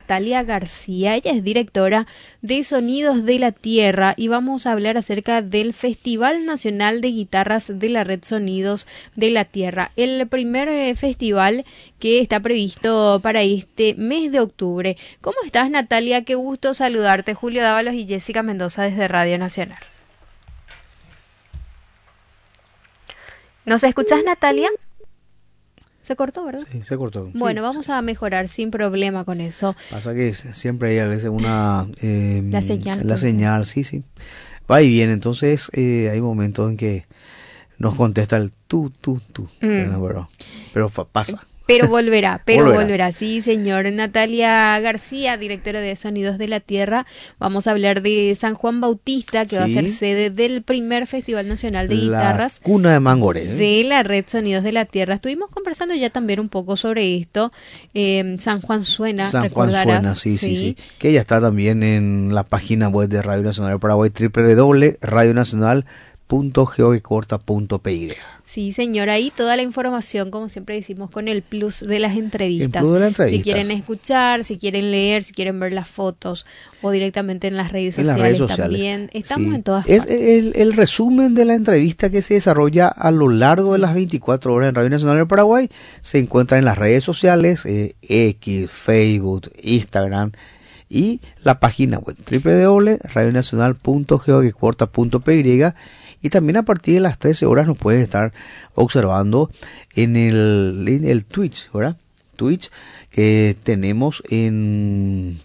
Natalia García. Ella es directora de Sonidos de la Tierra y vamos a hablar acerca del Festival Nacional de Guitarras de la Red Sonidos de la Tierra, el primer festival que está previsto para este mes de octubre. ¿Cómo estás, Natalia? Qué gusto saludarte. Julio Dávalos y Jessica Mendoza desde Radio Nacional. ¿Nos escuchás, Natalia? Se cortó, ¿verdad? Sí, se cortó. Bueno, sí, vamos a mejorar sin problema con eso. Pasa que siempre hay a veces una... La señal. La señal, sí. Va y viene, entonces hay momentos en que nos contesta el tú. Pero pasa. Pero volverá. Sí, señor. Natalia García, directora de Sonidos de la Tierra. Vamos a hablar de San Juan Bautista, que va a ser sede del primer Festival Nacional de Guitarras. La cuna de Mangoré. De la Red Sonidos de la Tierra. Estuvimos conversando ya también un poco sobre esto. San Juan Suena, San Juan Suena, sí. Que ya está también en la página web de Radio Nacional del Paraguay, www.radionacional.geocorta.py. Sí, señora, ahí toda la información, como siempre decimos, con el plus de las entrevistas. Si quieren escuchar, si quieren leer, si quieren ver las fotos o directamente en las redes sociales también. Estamos en todas partes. Es el resumen de la entrevista que se desarrolla a lo largo de las 24 horas en Radio Nacional del Paraguay. Se encuentra en las redes sociales, X, Facebook, Instagram y la página web www.radionacional.geocorta.py. Y también a partir de las 13 horas nos puede estar observando en el Twitch, ¿verdad? Twitch que tenemos en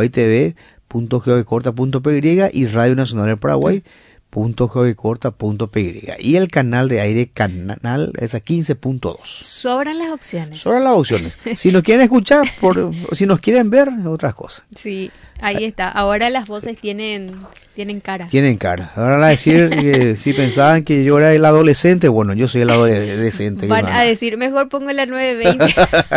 paraguaytv.geocorta.py y Radio Nacional del Paraguay.geocorta.py. Y el canal de aire, canal es a 15.2. Sobran las opciones. Si nos quieren escuchar, si nos quieren ver, otras cosas. Sí, ahí está. Ahora las voces tienen cara. Ahora van a decir que si pensaban que yo era el adolescente, bueno, yo soy el adolescente. Van a decir, mejor pongo la 920.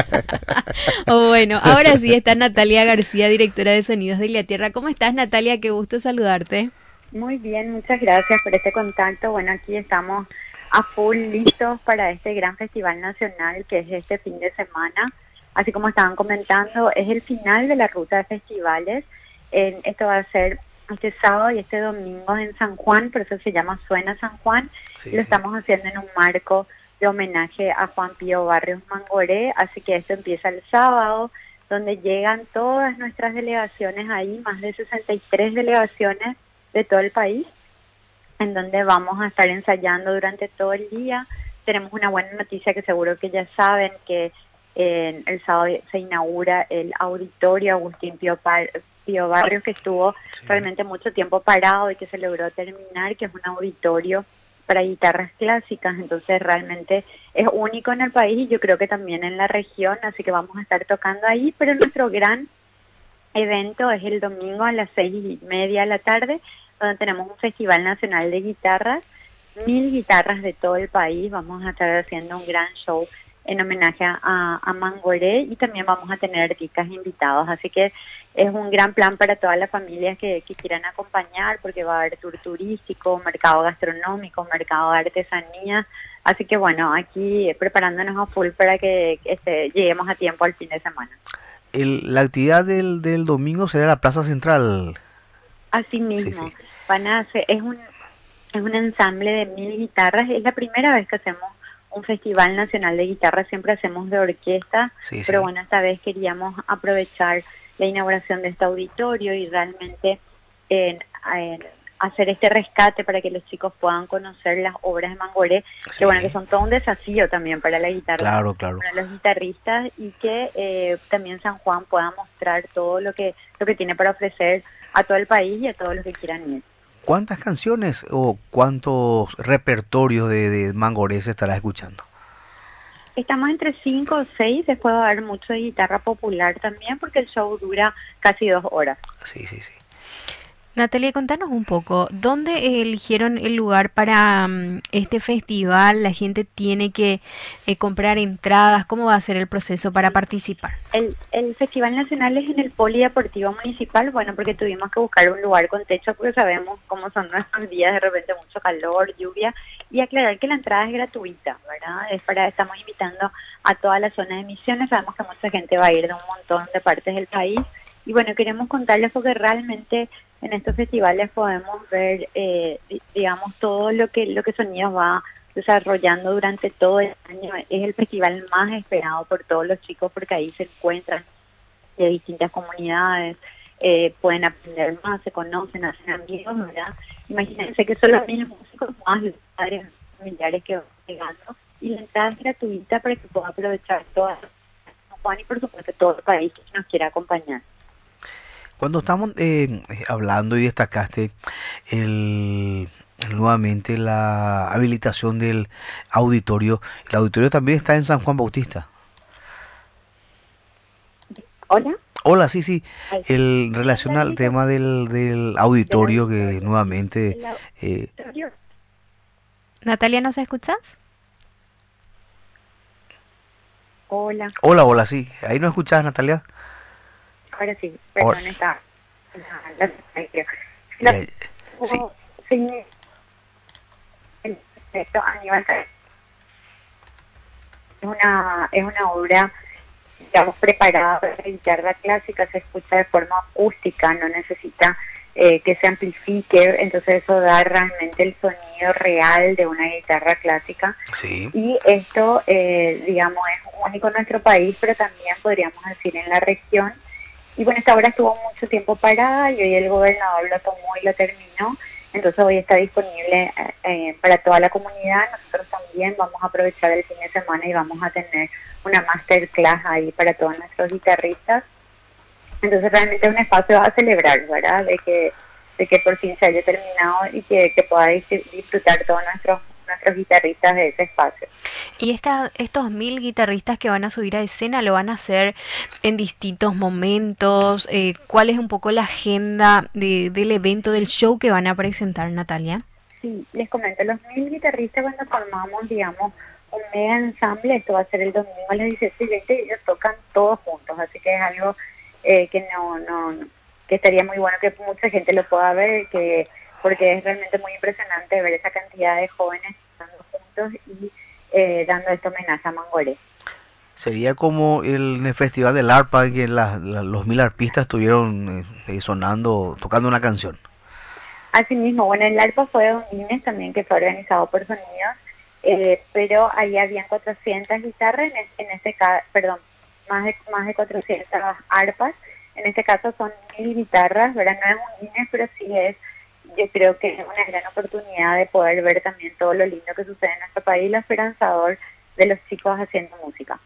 Bueno, ahora sí está Natalia García, directora de Sonidos de la Tierra. ¿Cómo estás, Natalia? Qué gusto saludarte. Muy bien, muchas gracias por este contacto. Bueno, aquí estamos a full listos para este gran festival nacional que es este fin de semana. Así como estaban comentando, es el final de la ruta de festivales. Esto va a ser este sábado y este domingo en San Juan, por eso se llama Suena San Juan. Lo estamos haciendo en un marco de homenaje a Juan Pío Barrios Mangoré, así que esto empieza el sábado, donde llegan todas nuestras delegaciones ahí, más de 63 delegaciones de todo el país, en donde vamos a estar ensayando durante todo el día. Tenemos una buena noticia que seguro que ya saben, que el sábado se inaugura el auditorio Agustín Pío Barrios, que estuvo realmente mucho tiempo parado y que se logró terminar, que es un auditorio para guitarras clásicas. Entonces realmente es único en el país y yo creo que también en la región, así que vamos a estar tocando ahí, pero nuestro gran evento es el domingo a las 6:30 de la tarde, donde tenemos un Festival Nacional de Guitarras, 1000 guitarras de todo el país. Vamos a estar haciendo un gran show en homenaje a Mangoré y también vamos a tener artistas invitados, así que es un gran plan para todas las familias que quieran acompañar, porque va a haber tour turístico, mercado gastronómico, mercado de artesanía, así que bueno, aquí preparándonos a full para que lleguemos a tiempo al fin de semana. La actividad del domingo será la Plaza Central. Así mismo, van a hacer, es un ensamble de 1000 guitarras, es la primera vez que hacemos un festival nacional de guitarra, siempre hacemos de orquesta, pero bueno, esta vez queríamos aprovechar la inauguración de este auditorio y realmente hacer este rescate para que los chicos puedan conocer las obras de Mangoré, que bueno, que son todo un desafío también para la guitarra, para los guitarristas, y que también San Juan pueda mostrar todo lo que tiene para ofrecer a todo el país y a todos los que quieran ir. ¿Cuántas canciones o cuántos repertorios de Mangoré se estará escuchando? Estamos entre 5 o 6, después va a haber mucho de guitarra popular también, porque el show dura casi 2 horas. Sí. Natalia, contanos un poco, ¿dónde eligieron el lugar para este festival? ¿La gente tiene que comprar entradas? ¿Cómo va a ser el proceso para participar? El Festival Nacional es en el Polideportivo Municipal, bueno, porque tuvimos que buscar un lugar con techo, porque sabemos cómo son nuestros días, de repente mucho calor, lluvia, y aclarar que la entrada es gratuita, ¿verdad? Estamos invitando a toda la zona de Misiones, sabemos que mucha gente va a ir de un montón de partes del país, Y bueno, queremos contarles porque realmente en estos festivales podemos ver, digamos, todo lo que Sonidos va desarrollando durante todo el año. Es el festival más esperado por todos los chicos porque ahí se encuentran de distintas comunidades, pueden aprender más, se conocen, hacen amigos, ¿verdad? Imagínense que son los mismos músicos más los padres familiares que van llegando, y la entrada es gratuita para que pueda aprovechar todas Juan y por supuesto todo el país que nos quiera acompañar. Cuando estamos hablando y destacaste nuevamente la habilitación del auditorio, el auditorio también está en San Juan Bautista. ¿Hola? Hola, sí. En relación al tema del auditorio que nuevamente... Natalia, ¿nos escuchas? Hola. Hola, sí. ¿Ahí no escuchas, Natalia? Ahora sí, perdón, está. Sí. El proyecto Aníbal es una obra, digamos, preparada para la guitarra clásica, se escucha de forma acústica, no necesita que se amplifique, entonces eso da realmente el sonido real de una guitarra clásica. Sí. Y esto, digamos, es único en nuestro país, pero también podríamos decir en la región. Y bueno, esta obra estuvo mucho tiempo parada y hoy el gobernador lo tomó y lo terminó. Entonces hoy está disponible para toda la comunidad. Nosotros también vamos a aprovechar el fin de semana y vamos a tener una masterclass ahí para todos nuestros guitarristas. Entonces realmente es un espacio a celebrar, ¿verdad? De que por fin se haya terminado y que pueda disfrutar todos nuestros guitarristas de ese espacio. Y estos 1000 guitarristas que van a subir a escena lo van a hacer en distintos momentos. ¿Cuál es un poco la agenda del evento, del show que van a presentar, Natalia? Sí, les comento, los 1000 guitarristas cuando formamos, digamos, un mega ensamble, esto va a ser el domingo a las 17:20 y ellos tocan todos juntos, así que es algo que que estaría muy bueno que mucha gente lo pueda ver, porque es realmente muy impresionante ver esa cantidad de jóvenes tocando juntos y dando este homenaje a Mangoré. Sería como el Festival del Arpa, en que los 1000 arpistas estuvieron sonando, tocando una canción. Asimismo, bueno, el ARPA fue un Guinness también que fue organizado por Sonidos, pero ahí habían 400 guitarras, en este caso, perdón, más de 400 arpas. En este caso son 1000 guitarras, ¿verdad? No es un Guinness, pero sí es, yo creo que es una gran oportunidad de poder ver también todo lo lindo que sucede en nuestro país, lo esperanzador de los chicos haciendo música.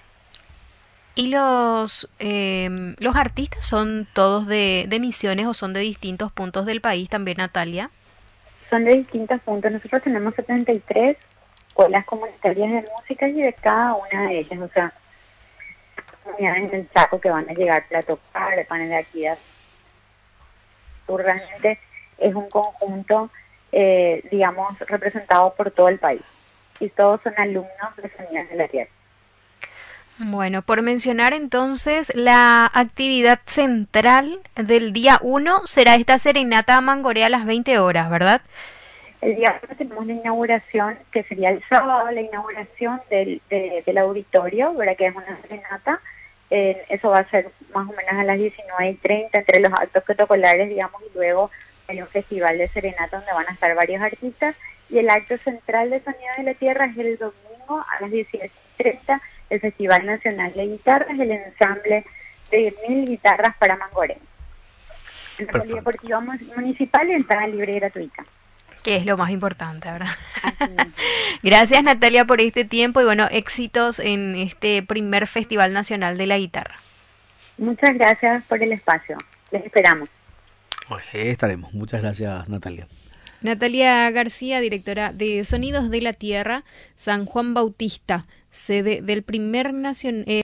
¿Y los artistas son todos de Misiones o son de distintos puntos del país también, Natalia? Son de distintos puntos. Nosotros tenemos 73 escuelas comunitarias de música y de cada una de ellas, o sea, comunidades en el Chaco que van a llegar para tocar, van a ir aquí a... Realmente es un conjunto, digamos, representado por todo el país. Y todos son alumnos de Sonidos de la Tierra. Bueno, por mencionar entonces, la actividad central del día 1 será esta serenata a Mangoré a las 20 horas, ¿verdad? El día 1 tenemos la inauguración, que sería el sábado, la inauguración del auditorio, ¿verdad? Que es una serenata. Eso va a ser más o menos a las 19:30 entre los actos protocolares, digamos, y luego hay un festival de serenata donde van a estar varios artistas. Y el acto central de Sonidos de la Tierra es el domingo a las 18:30, el Festival Nacional de Guitarras, el ensamble de 1000 guitarras para Mangoré. En la Polideportiva Municipal, entrada libre y gratuita. Que es lo más importante, ¿verdad? Gracias, Natalia, por este tiempo y bueno, éxitos en este primer Festival Nacional de la Guitarra. Muchas gracias por el espacio. Les esperamos. Bueno, estaremos. Muchas gracias, Natalia. Natalia García, directora de Sonidos de la Tierra, San Juan Bautista, sede del primer